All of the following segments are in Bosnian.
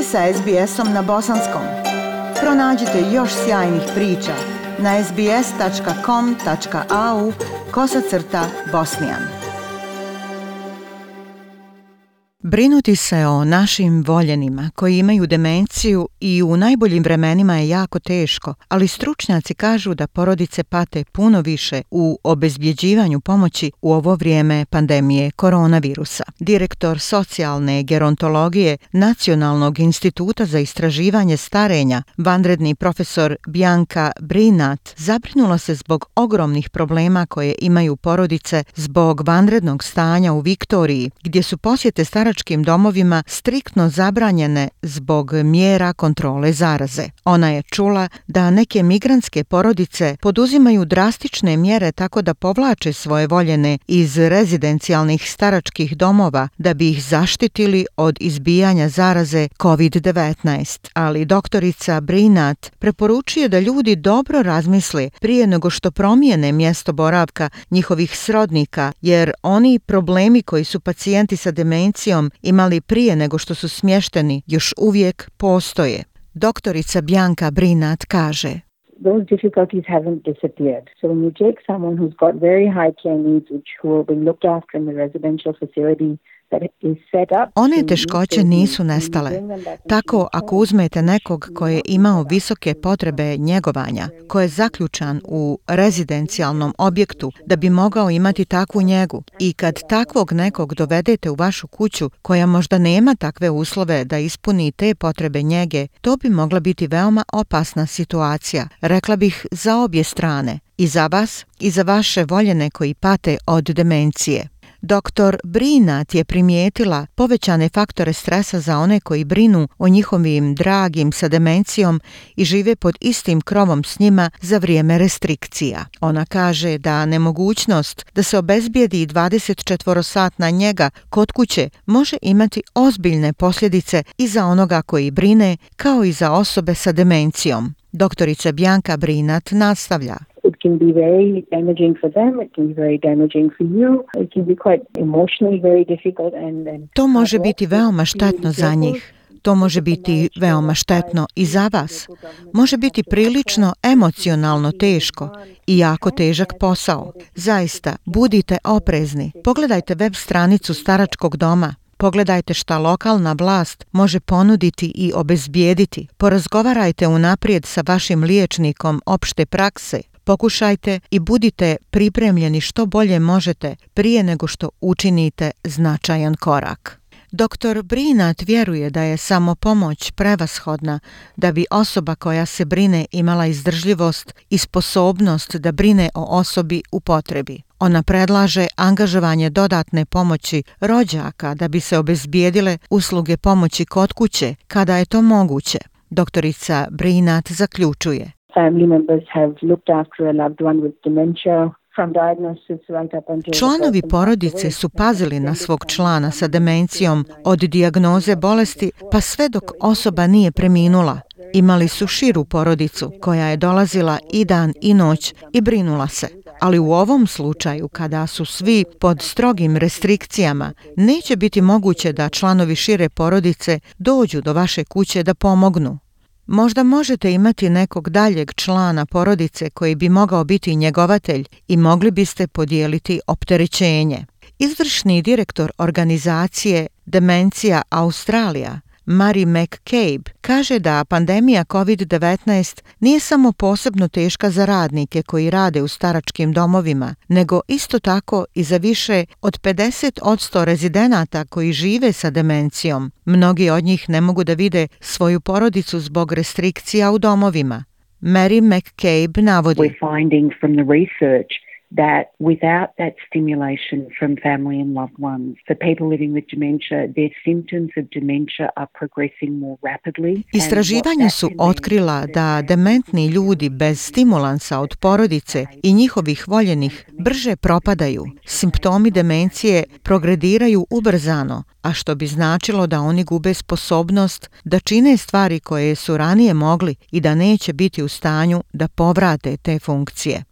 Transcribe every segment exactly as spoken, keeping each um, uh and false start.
ste sa es be esom na bosanskom. Pronađite još sjajnih priča na es be es tačka com tačka a u kosacrta bosnijan. Brinuti se o našim voljenima koji imaju demenciju i u najboljim vremenima je jako teško, ali stručnjaci kažu da porodice pate puno više u obezbjeđivanju pomoći u ovo vrijeme pandemije koronavirusa. Direktor socijalne gerontologije Nacionalnog instituta za istraživanje starenja, vanredni profesor Bianca Brinat, zabrinula se zbog ogromnih problema koje imaju porodice zbog vanrednog stanja u Viktoriji, gdje su posjete staračkim domovima striktno zabranjene zbog mjera kontrole zaraze. Ona je čula da neke migrantske porodice poduzimaju drastične mjere tako da povlače svoje voljene iz rezidencijalnih staračkih domova da bi ih zaštitili od izbijanja zaraze kovid devetnaest, ali doktorica Brinat preporučuje da ljudi dobro razmisle prije nego što promijene mjesto boravka njihovih srodnika, jer oni problemi koji su pacijenti sa demencijom imali prije nego što su smješteni još uvijek postoje. Doktorica Bianca Brinat kaže: Those difficulties haven't disappeared. So when you take someone who's got very high care needs, which who will be looked after in the residential facility, one teškoće nisu nestale. Tako ako uzmete nekog koji je imao visoke potrebe njegovanja, koji je zaključan u rezidencijalnom objektu da bi mogao imati takvu njegu, i kad takvog nekog dovedete u vašu kuću koja možda nema takve uslove da ispuni te potrebe njege, to bi mogla biti veoma opasna situacija, rekla bih za obje strane, i za vas i za vaše voljene koji pate od demencije. Doktor Brinat je primijetila povećane faktore stresa za one koji brinu o njihovim dragim sa demencijom i žive pod istim krovom s njima za vrijeme restrikcija. Ona kaže da nemogućnost da se obezbijedi dvadesetčetvorosatna njega kod kuće može imati ozbiljne posljedice i za onoga koji brine, kao i za osobe sa demencijom. Doktorica Bianca Brinat nastavlja: It can be very damaging for them, it can be very damaging for you, it can be quite emotionally very difficult and, and To može biti veoma štetno za njih. To može biti veoma štetno i za vas. Može biti prilično emocionalno teško i jako težak posao. Zaista, budite oprezni. Pogledajte web stranicu staračkog doma. Pogledajte šta lokalna vlast može ponuditi i obezbijediti. Porazgovarajte unaprijed sa vašim liječnikom opšte prakse. Pokušajte i budite pripremljeni što bolje možete prije nego što učinite značajan korak. Doktor Brinat vjeruje da je samo pomoć prevashodna da bi osoba koja se brine imala izdržljivost i sposobnost da brine o osobi u potrebi. Ona predlaže angažovanje dodatne pomoći rođaka da bi se obezbijedile usluge pomoći kod kuće kada je to moguće. Doktorica Brinat zaključuje: Family members have looked after a loved one with dementia. Članovi porodice su pazili na svog člana sa demencijom od dijagnoze bolesti pa sve dok osoba nije preminula. Imali su širu porodicu koja je dolazila i dan i noć i brinula se. Ali u ovom slučaju, kada su svi pod strogim restrikcijama, neće biti moguće da članovi šire porodice dođu do vaše kuće da pomognu. Možda možete imati nekog daljeg člana porodice koji bi mogao biti njegovatelj i mogli biste podijeliti opterećenje. Izvršni direktor organizacije Demencija Australija, Mary McCabe, kaže da pandemija kovid devetnaest nije samo posebno teška za radnike koji rade u staračkim domovima, nego isto tako i za više od pedeset posto rezidenata koji žive sa demencijom. Mnogi od njih ne mogu da vide svoju porodicu zbog restrikcija u domovima. Mary McCabe navodi: We're finding from the research that without that stimulation from family and loved ones, for people living with dementia, their symptoms of dementia are progressing more rapidly. Istraživanja su otkrila da dementni ljudi bez stimulansa od porodice i njihovih voljenih brže propadaju. Simptomi demencije progrediraju ubrzano, a što bi značilo da oni gube sposobnost da čine stvari koje su ranije mogli i da neće biti u stanju da povrate te funkcije.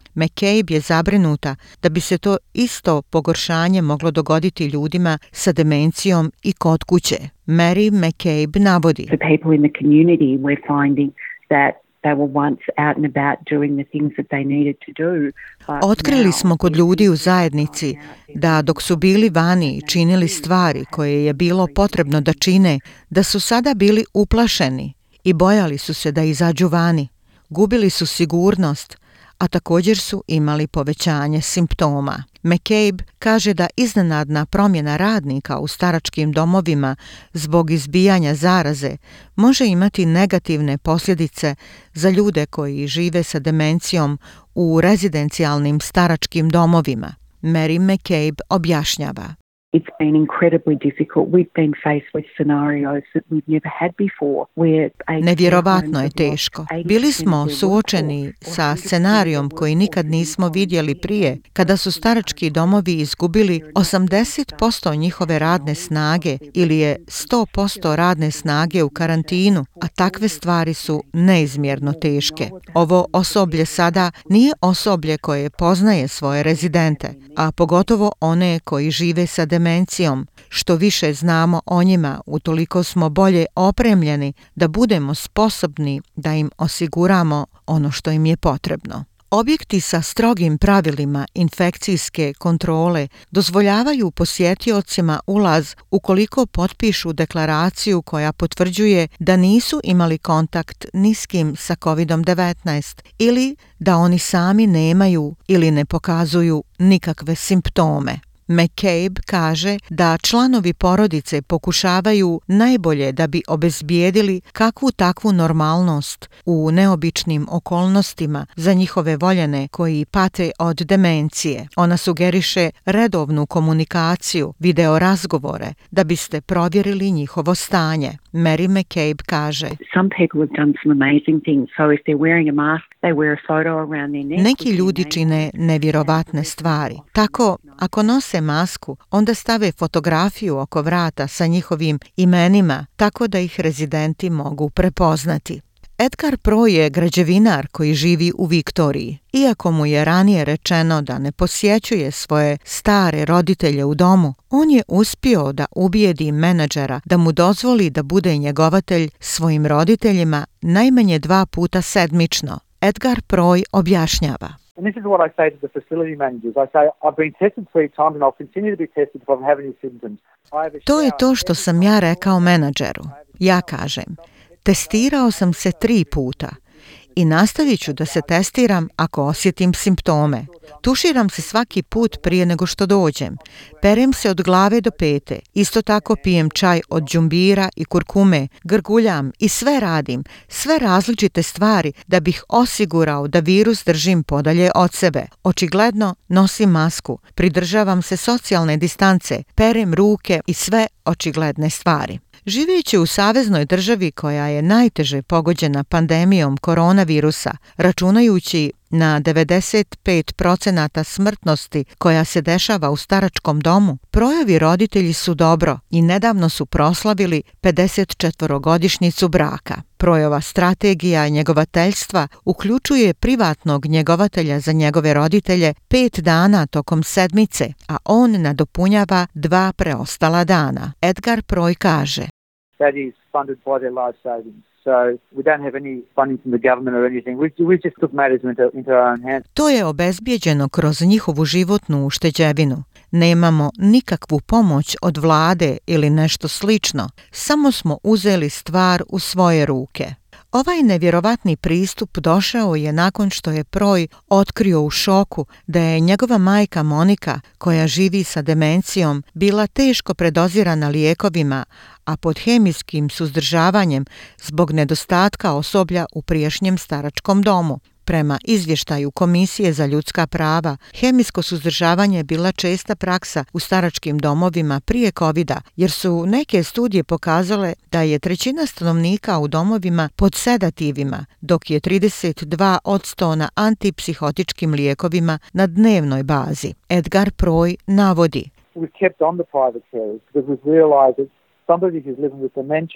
McCabe je zabrinuta da bi se to isto pogoršanje moglo dogoditi ljudima sa demencijom i kod kuće. Mary McCabe navodi: The people in the community we're finding that they were once out and about doing the things that they needed to do. Otkrili smo kod ljudi u zajednici da dok su bili vani i činili stvari koje je bilo potrebno da čine, da su sada bili uplašeni i bojali su se da izađu vani. Gubili su sigurnost, a također su imali povećanje simptoma. McCabe kaže da iznenadna promjena radnika u staračkim domovima zbog izbijanja zaraze može imati negativne posljedice za ljude koji žive sa demencijom u rezidencijalnim staračkim domovima. Mary McCabe objašnjava: It's been incredibly difficult. We've been faced with scenarios that we've never had before. Where Nevjerovatno je teško. Bili smo suočeni sa scenarijom koji nikad nismo vidjeli prije, kada su starački domovi izgubili osamdeset posto njihove radne snage ili je sto posto radne snage u karantinu, a takve stvari su neizmjerno teške. Ovo osoblje sada nije osoblje koje poznaje svoje rezidente, a pogotovo one koji žive sa demencijom. demencijom. Što više znamo o njima, utoliko smo bolje opremljeni da budemo sposobni da im osiguramo ono što im je potrebno. Objekti sa strogim pravilima infekcijske kontrole dozvoljavaju posjetiocima ulaz ukoliko potpišu deklaraciju koja potvrđuje da nisu imali kontakt ni s kim sa kovid devetnaest ili da oni sami nemaju ili ne pokazuju nikakve simptome. McCabe kaže da članovi porodice pokušavaju najbolje da bi obezbijedili kakvu takvu normalnost u neobičnim okolnostima za njihove voljene koji pate od demencije. Ona sugeriše redovnu komunikaciju, video razgovore, da biste provjerili njihovo stanje. Mary McCabe kaže: Some people have done some amazing things. So if they're wearing a mask, they wear a photo around their neck. Neki ljudi čine nevjerovatne stvari. Tako, ako nose masku, onda stave fotografiju oko vrata sa njihovim imenima, tako da ih rezidenti mogu prepoznati. Edgar Pro je građevinar koji živi u Viktoriji. Iako mu je ranije rečeno da ne posjećuje svoje stare roditelje u domu, on je uspio da ubijedi menadžera da mu dozvoli da bude njegovatelj svojim roditeljima najmanje dva puta sedmično. Edgar Proj objašnjava: And this is what I say to the facility managers. I say, I've been tested three times and I'll continue to be tested if I have any symptoms. To je to što sam ja rekao menadžeru. Ja kažem, testirao sam se tri puta i nastavit ću da se testiram ako osjetim simptome. Tuširam se svaki put prije nego što dođem. Perem se od glave do pete. Isto tako pijem čaj od đumbira i kurkume, grguljam i sve radim, sve različite stvari da bih osigurao da virus držim podalje od sebe. Očigledno nosim masku, pridržavam se socijalne distance, perem ruke i sve očigledne stvari. Živeći u saveznoj državi koja je najteže pogođena pandemijom koronavirusa, računajući na devedeset pet posto smrtnosti koja se dešava u staračkom domu, Projevi roditelji su dobro i nedavno su proslavili pedesetčetvorogodišnjicu braka. Projova strategija njegovateljstva uključuje privatnog njegovatelja za njegove roditelje pet dana tokom sedmice, a on nadopunjava dva preostala dana. Edgar Proj kaže: That is funded by their life savings. So we don't have any funding from the government or anything. We, we just took matters into, into our own hands. To je obezbijeđeno kroz njihovu životnu ušteđevinu. Nemamo nikakvu pomoć od vlade ili nešto slično. Samo smo uzeli stvar u svoje ruke. Ovaj nevjerovatni pristup došao je nakon što je Proj otkrio u šoku da je njegova majka Monika, koja živi sa demencijom, bila teško predozirana lijekovima, a pod hemijskim suzdržavanjem zbog nedostatka osoblja u prijašnjem staračkom domu. Prema izvještaju Komisije za ljudska prava, hemijsko suzdržavanje je bila česta praksa u staračkim domovima prije kovida, jer su neke studije pokazale da je trećina stanovnika u domovima pod sedativima, dok je trideset dva posto na antipsihotičkim lijekovima na dnevnoj bazi. Edgar Proj navodi: We've kept on the private carers because we've realized that somebody who's living with dementia,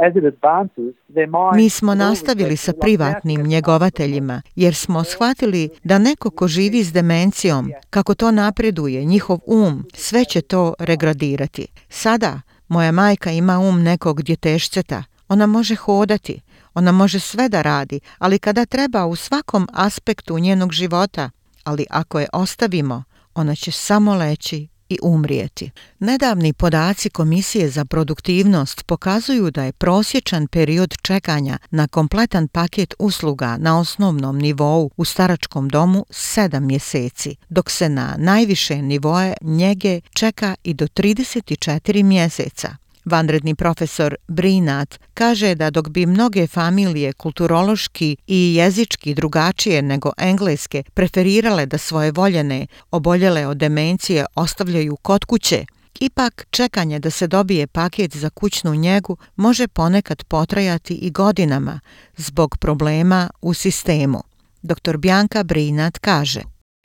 as it advances, their mind... Mi smo nastavili sa privatnim njegovateljima, jer smo shvatili da neko ko živi s demencijom, kako to napreduje, njihov um, sve će to regradirati. Sada, moja majka ima um nekog djetešceta. Ona može hodati, ona može sve da radi, ali kada treba u svakom aspektu njenog života, ali ako je ostavimo, ona će samo leći i umrijeti. Nedavni podaci Komisije za produktivnost pokazuju da je prosječan period čekanja na kompletan paket usluga na osnovnom nivou u staračkom domu sedam mjeseci, dok se na najviše nivoe njege čeka i do trideset četiri mjeseca. Vanredni profesor Brinat kaže da dok bi mnoge familije kulturološki i jezički drugačije nego engleske preferirale da svoje voljene oboljele od demencije ostavljaju kod kuće, ipak čekanje da se dobije paket za kućnu njegu može ponekad potrajati i godinama zbog problema u sistemu. doktor Bianca Brinat kaže: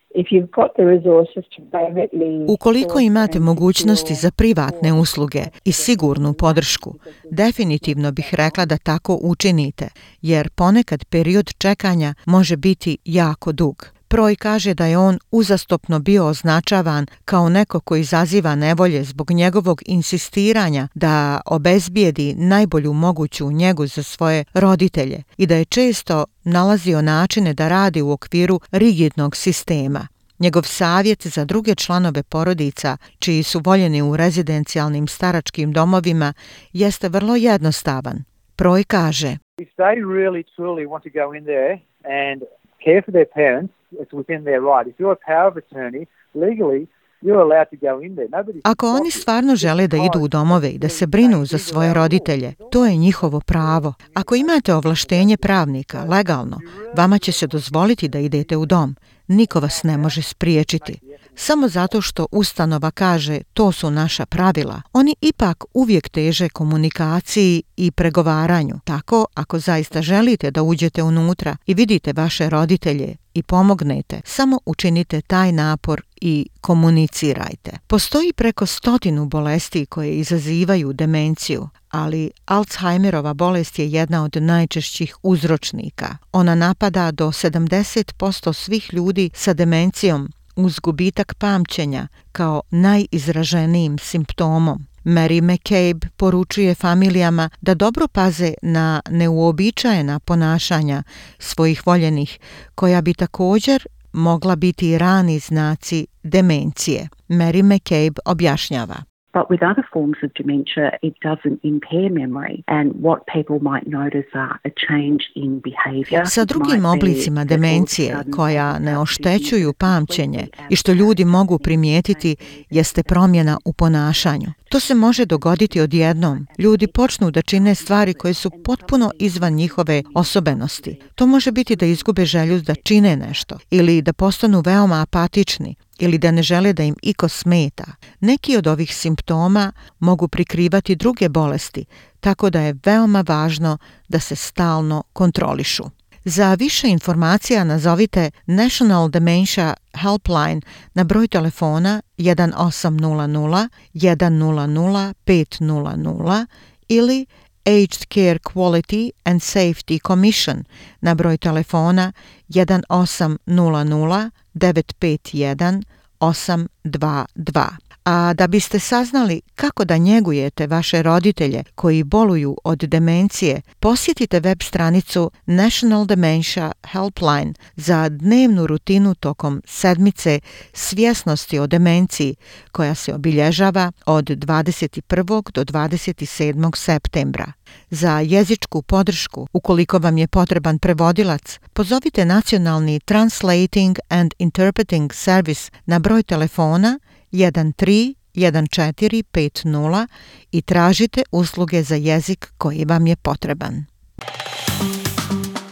Ukoliko imate mogućnosti za privatne usluge i sigurnu podršku, definitivno bih rekla da tako učinite, jer ponekad period čekanja može biti jako dug. Proj kaže da je on uzastopno bio označavan kao neko koji izaziva nevolje zbog njegovog insistiranja da obezbijedi najbolju moguću njegu za svoje roditelje i da je često nalazio načine da radi u okviru rigidnog sistema. Njegov savjet za druge članove porodica, čiji su voljeni u rezidencijalnim staračkim domovima, jeste vrlo jednostavan. Proj kaže: If they really truly want to go in there and care for their parents, it's within their right. If you're a power of attorney, legally, you're allowed to go in there. Nobody... Ako oni stvarno žele da idu u domove i da se brinu za svoje roditelje, to je njihovo pravo. Ako imate ovlaštenje pravnika, legalno, vama će se dozvoliti da idete u dom. Niko vas ne može spriječiti. Samo zato što ustanova kaže to su naša pravila, oni ipak uvijek teže komunikaciji i pregovaranju. Tako, ako zaista želite da uđete unutra i vidite vaše roditelje i pomognete, samo učinite taj napor i komunicirajte. Postoji preko stotinu bolesti koje izazivaju demenciju, ali Alzheimerova bolest je jedna od najčešćih uzročnika. Ona napada do sedamdeset posto svih ljudi sa demencijom uz gubitak pamćenja kao najizraženijim simptomom. Mary McCabe poručuje familijama da dobro paze na neuobičajena ponašanja svojih voljenih, koja bi također mogla biti rani znaci demencije. Mary McCabe objašnjava: But with other forms of dementia, it doesn't impair memory. And what people might notice are a change in behavior. Sa drugim oblicima demencije koja ne oštećuju pamćenje i što ljudi mogu primijetiti jeste promjena u ponašanju. To se može dogoditi odjednom. Ljudi počnu da čine stvari koje su potpuno izvan njihove osobenosti. To može biti da izgube želju da čine nešto ili da postanu veoma apatični ili da ne žele da im iko smeta. Neki od ovih simptoma mogu prikrivati druge bolesti, tako da je veoma važno da se stalno kontrolišu. Za više informacija nazovite National Dementia Helpline na broj telefona jedan osam nula nula jedan nula nula pet nula nula ili Aged Care Quality and Safety Commission na broj telefona jedan osam nula nula devet pet jedan osam dva dva. A da biste saznali kako da njegujete vaše roditelje koji boluju od demencije, posjetite web stranicu National Dementia Helpline za dnevnu rutinu tokom sedmice svjesnosti o demenciji koja se obilježava od dvadeset prvog do dvadeset sedmog septembra. Za jezičku podršku, ukoliko vam je potreban prevodilac, pozovite Nacionalni Translating and Interpreting Service na broj telefona jedan tri jedan četiri pet nula i tražite usluge za jezik koji vam je potreban.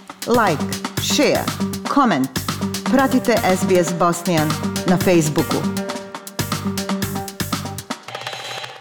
Like, share, comment. Pratite S B S Bosnian na Facebooku.